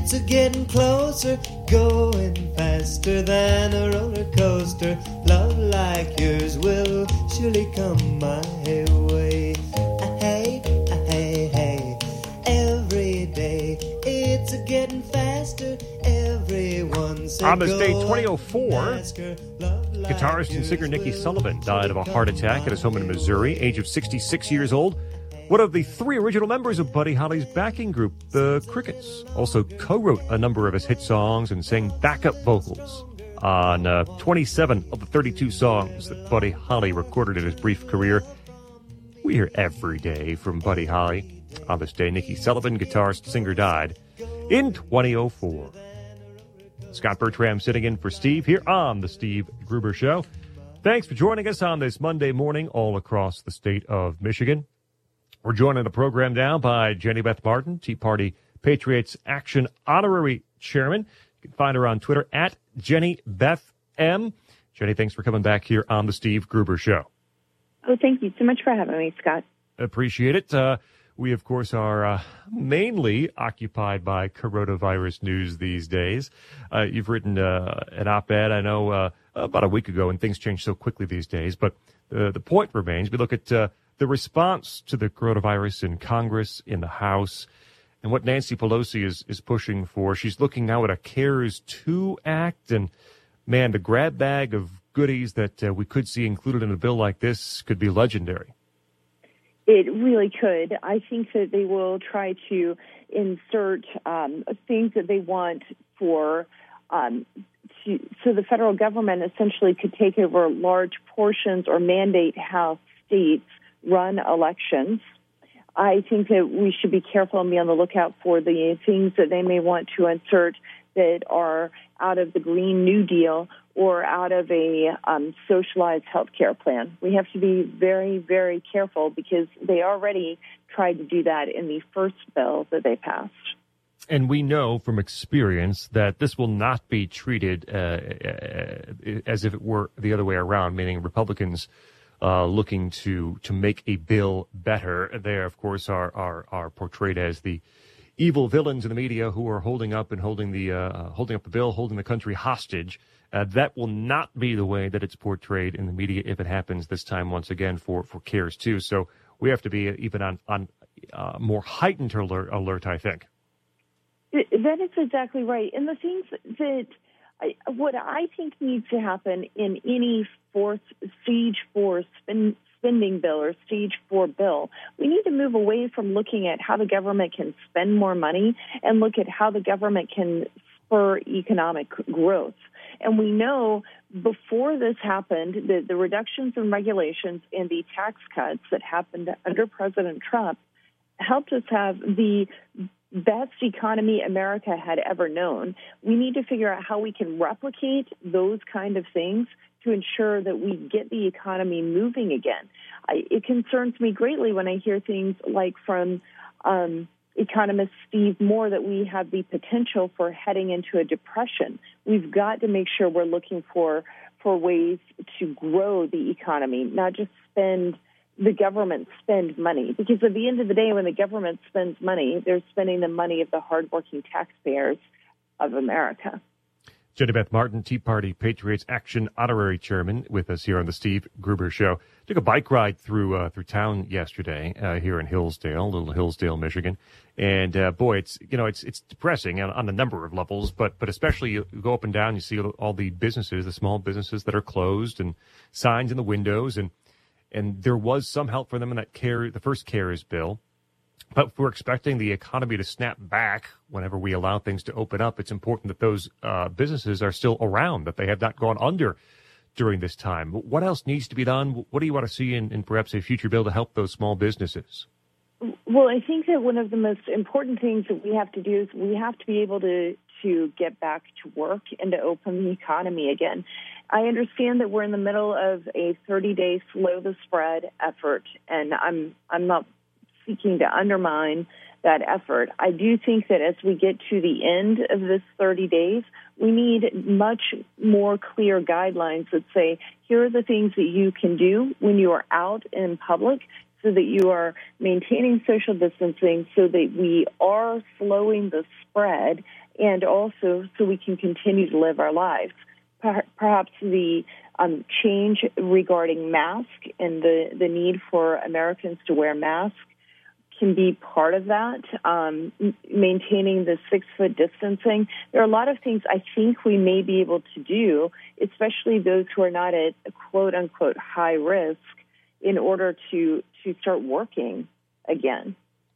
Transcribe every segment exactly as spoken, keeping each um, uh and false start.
It's a getting closer, going faster than a roller coaster. Love like yours will surely come my way. Hey, hey, hey, every day it's a getting faster. Everyone said on this day, twenty oh four, guitarist and singer Nikki Sullivan died of a heart attack at his home in Missouri, age of sixty-six years old. One of the three original members of Buddy Holly's backing group, the Crickets, also co-wrote a number of his hit songs and sang backup vocals on uh, twenty-seven of the thirty-two songs that Buddy Holly recorded in his brief career. We hear every day from Buddy Holly. On this day, Nikki Sullivan, guitarist, singer, died in twenty oh four. Scott Bertram sitting in for Steve here on The Steve Gruber Show. Thanks for joining us on this Monday morning all across the state of Michigan. We're joined on the program now by Jenny Beth Martin, Tea Party Patriots Action Honorary Chairman. You can find her on Twitter at Jenny Beth M. Jenny, thanks for coming back here on The Steve Gruber Show. Oh, thank you so much for having me, Scott. Appreciate it. Uh, we, of course, are uh, mainly occupied by coronavirus news these days. Uh, you've written uh, an op-ed, I know, uh, about a week ago, and things change so quickly these days. But uh, the point remains, we look at uh, the response to the coronavirus in Congress, in the House, and what Nancy Pelosi is, is pushing for. She's looking now at a CARES two Act, and, man, the grab bag of goodies that uh, we could see included in a bill like this could be legendary. It really could. I think that they will try to insert um, things that they want for um, to, so the federal government essentially could take over large portions or mandate how states run elections. I think that we should be careful and be on the lookout for the things that they may want to insert that are out of the Green New Deal or out of a um, socialized health care plan. We have to be very, very careful because they already tried to do that in the first bill that they passed. And we know from experience that this will not be treated uh, as if it were the other way around, meaning Republicans Uh, looking to to make a bill better. They, of course, are are are portrayed as the evil villains in the media who are holding up and holding the uh, holding up the bill, holding the country hostage. Uh, that will not be the way that it's portrayed in the media if it happens this time once again for for CARES two. So we have to be even on on uh, more heightened alert, alert, I think. That is exactly right. And the things that I, what I think needs to happen in any fourth stage four spend, spending bill or stage four bill, we need to move away from looking at how the government can spend more money and look at how the government can spur economic growth. And we know before this happened that the reductions in regulations and the tax cuts that happened under President Trump helped us have the best economy America had ever known. We need to figure out how we can replicate those kind of things to ensure that we get the economy moving again. I, it concerns me greatly when I hear things like from um, economist Steve Moore that we have the potential for heading into a depression. We've got to make sure we're looking for for ways to grow the economy, not just spend the government spend money. Because at the end of the day, when the government spends money, they're spending the money of the hardworking taxpayers of America. Jenny Beth Martin, Tea Party Patriots Action Honorary Chairman, with us here on the Steve Gruber Show. Took a bike ride through uh, through town yesterday uh, here in Hillsdale, little Hillsdale, Michigan, and uh, boy, it's you know it's it's depressing on, on a number of levels, but but especially you go up and down, you see all the businesses, the small businesses that are closed, and signs in the windows, and and there was some help for them in that care the first CARES bill. But if we're expecting the economy to snap back whenever we allow things to open up, it's important that those uh, businesses are still around, that they have not gone under during this time. What else needs to be done? What do you want to see in, in perhaps a future bill to help those small businesses? Well, I think that one of the most important things that we have to do is we have to be able to, to get back to work and to open the economy again. I understand that we're in the middle of a thirty-day slow the spread effort, and I'm I'm not seeking to undermine that effort. I do think that as we get to the end of this thirty days, we need much more clear guidelines that say, here are the things that you can do when you are out in public so that you are maintaining social distancing so that we are slowing the spread, and also so we can continue to live our lives. Perhaps the um, change regarding masks and the, the need for Americans to wear masks can be part of that, um, maintaining the six-foot distancing. There are a lot of things I think we may be able to do, especially those who are not at quote-unquote high risk, in order to, to start working again.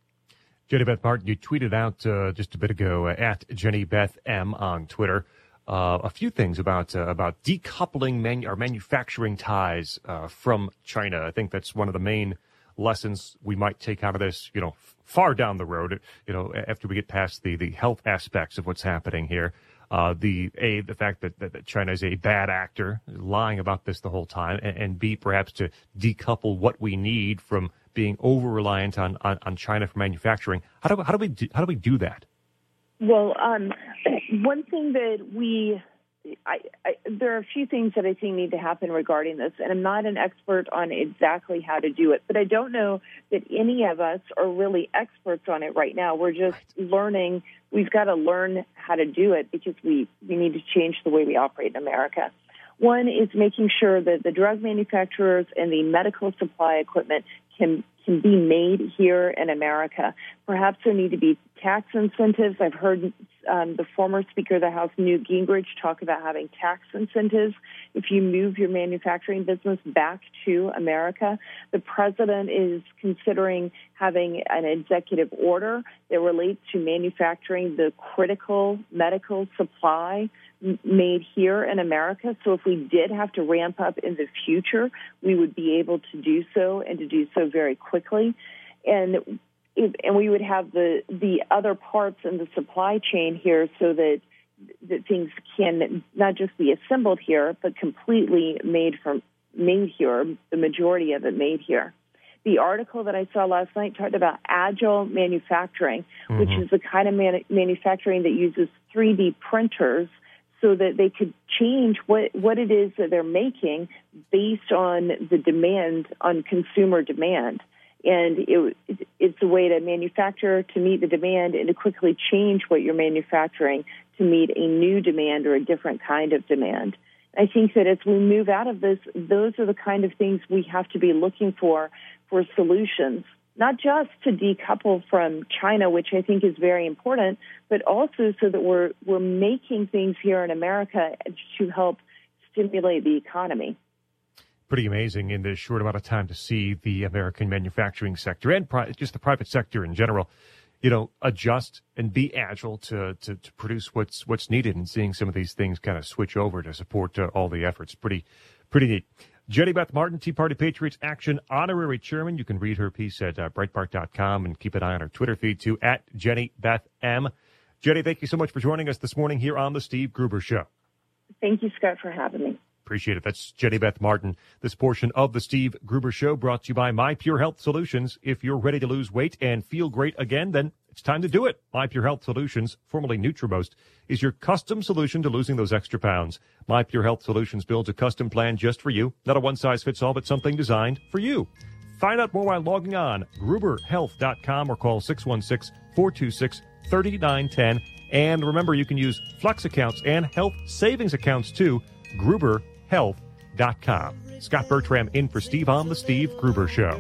Jenny Beth Martin, you tweeted out uh, just a bit ago uh, at Jenny Beth M on Twitter uh, a few things about uh, about decoupling manu- our manufacturing ties uh, from China. I think that's one of the main lessons we might take out of this, you know, far down the road, you know, after we get past the, the health aspects of what's happening here. Uh, the A, the fact that, that, that China is a bad actor, lying about this the whole time, and, and B, perhaps to decouple what we need from being over-reliant on, on, on China for manufacturing. How do, how do we do, how do we do that? Well, um, one thing that we... I, I, there are a few things that I think need to happen regarding this, and I'm not an expert on exactly how to do it, but I don't know that any of us are really experts on it right now. We're just right. learning. We've got to learn how to do it because we, we need to change the way we operate in America. One is making sure that the drug manufacturers and the medical supply equipment can can be made here in America. Perhaps there need to be tax incentives. I've heard um, the former Speaker of the House, Newt Gingrich, talk about having tax incentives if you move your manufacturing business back to America. The president is considering having an executive order that relates to manufacturing the critical medical supply made here in America. So if we did have to ramp up in the future, we would be able to do so and to do so very quickly. And if, and we would have the, the other parts in the supply chain here so that that things can not just be assembled here, but completely made from made here, the majority of it made here. The article that I saw last night talked about agile manufacturing, mm-hmm. which is the kind of man- manufacturing that uses three D printers so that they could change what, what it is that they're making based on the demand, on consumer demand. And it, it's a way to manufacture to meet the demand and to quickly change what you're manufacturing to meet a new demand or a different kind of demand. I think that as we move out of this, those are the kind of things we have to be looking for, for solutions, not just to decouple from China, which I think is very important, but also so that we're we're making things here in America to help stimulate the economy. Pretty amazing in this short amount of time to see the American manufacturing sector and pri- just the private sector in general, you know, adjust and be agile to, to, to produce what's what's needed, and seeing some of these things kind of switch over to support uh, all the efforts. Pretty, pretty neat. Jenny Beth Martin, Tea Party Patriots Action Honorary Chairman. You can read her piece at uh, Breitbart dot com and keep an eye on her Twitter feed, too, at Jenny Beth M. Jenny, thank you so much for joining us this morning here on The Steve Gruber Show. Thank you, Scott, for having me. Appreciate it. That's Jenny Beth Martin. This portion of The Steve Gruber Show brought to you by My Pure Health Solutions. If you're ready to lose weight and feel great again, then it's time to do it. My Pure Health Solutions, formerly Nutrimost, is your custom solution to losing those extra pounds. My Pure Health Solutions builds a custom plan just for you. Not a one-size-fits-all, but something designed for you. Find out more by logging on gruber health dot com or call six one six, four two six, three nine one zero. And remember, you can use Flex accounts and health savings accounts too. gruber health dot com. Scott Bertram in for Steve on The Steve Gruber Show.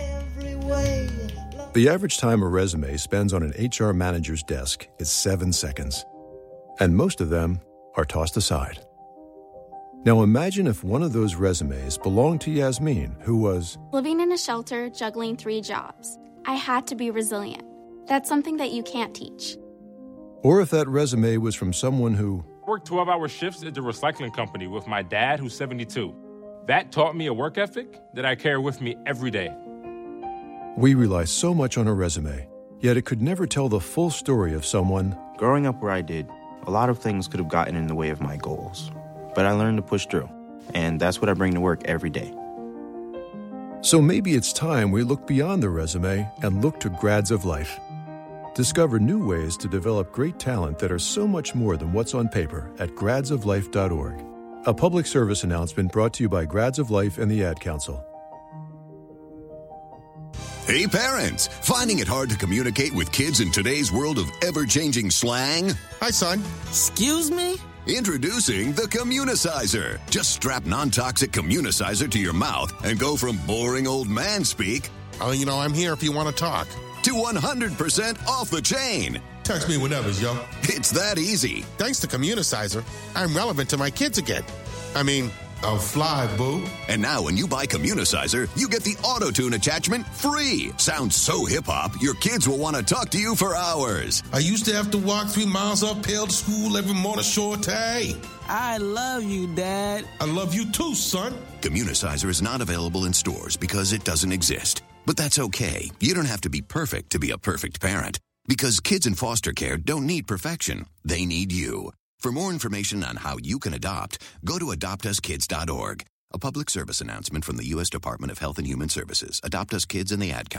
The average time a resume spends on an H R manager's desk is seven seconds. And most of them are tossed aside. Now imagine if one of those resumes belonged to Yasmin, who was living in a shelter, juggling three jobs. I had to be resilient. That's something that you can't teach. Or if that resume was from someone who worked twelve-hour shifts at the recycling company with my dad, who's seventy-two. That taught me a work ethic that I carry with me every day. We rely so much on a resume, yet it could never tell the full story of someone. Growing up where I did, a lot of things could have gotten in the way of my goals. But I learned to push through, and that's what I bring to work every day. So maybe it's time we look beyond the resume and look to Grads of Life. Discover new ways to develop great talent that are so much more than what's on paper at grads of life dot org. A public service announcement brought to you by Grads of Life and the Ad Council. Hey parents, finding it hard to communicate with kids in today's world of ever-changing slang? Hi, son. Excuse me? Introducing the Communicizer. Just strap non-toxic Communicizer to your mouth and go from boring old man speak, oh, you know, I'm here if you want to talk, to one hundred percent off the chain. Text me whenever, yo. It's that easy. Thanks to Communicizer, I'm relevant to my kids again. I mean, I'll fly, boo. And now when you buy Communicizer, you get the auto-tune attachment free. Sounds so hip-hop, your kids will want to talk to you for hours. I used to have to walk three miles uphill to school every morning, short day. I love you, Dad. I love you too, son. Communicizer is not available in stores because it doesn't exist. But that's okay. You don't have to be perfect to be a perfect parent. Because kids in foster care don't need perfection. They need you. For more information on how you can adopt, go to adopt us kids dot org. A public service announcement from the U S Department of Health and Human Services. Adopt Us Kids and the Ad Council.